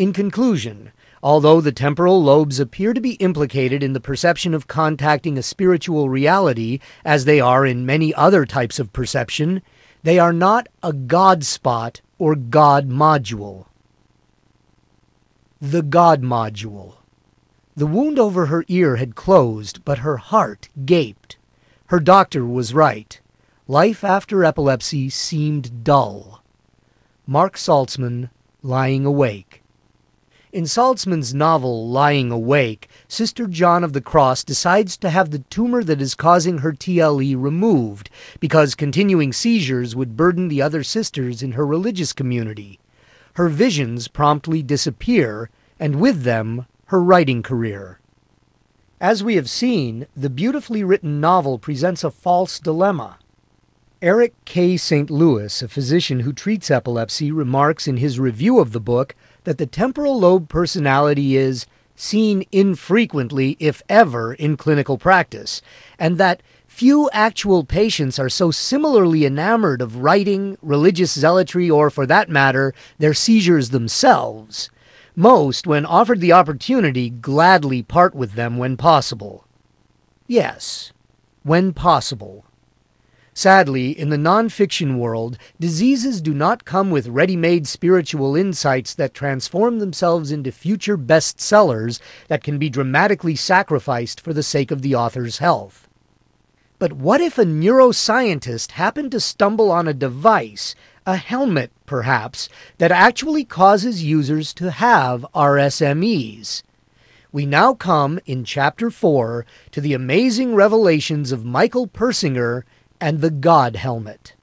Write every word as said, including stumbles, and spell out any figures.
In conclusion, although the temporal lobes appear to be implicated in the perception of contacting a spiritual reality, as they are in many other types of perception, they are not a God spot or God module. The God module. The wound over her ear had closed, but her heart gaped. Her doctor was right. Life after epilepsy seemed dull. Mark Saltzman, Lying Awake. In Saltzman's novel Lying Awake, Sister John of the Cross decides to have the tumor that is causing her T L E removed, because continuing seizures would burden the other sisters in her religious community. Her visions promptly disappear, and with them, her writing career. As we have seen, the beautifully written novel presents a false dilemma. Eric K. Saint Louis, a physician who treats epilepsy, remarks in his review of the book that the temporal lobe personality is seen infrequently, if ever, in clinical practice, and that few actual patients are so similarly enamored of writing, religious zealotry, or, for that matter, their seizures themselves. Most, when offered the opportunity, gladly part with them when possible. Yes, when possible. Sadly, in the non-fiction world, diseases do not come with ready-made spiritual insights that transform themselves into future bestsellers that can be dramatically sacrificed for the sake of the author's health. But what if a neuroscientist happened to stumble on a device, a helmet perhaps, that actually causes users to have R S M Es? We now come, in Chapter four, to the amazing revelations of Michael Persinger and the God Helmet.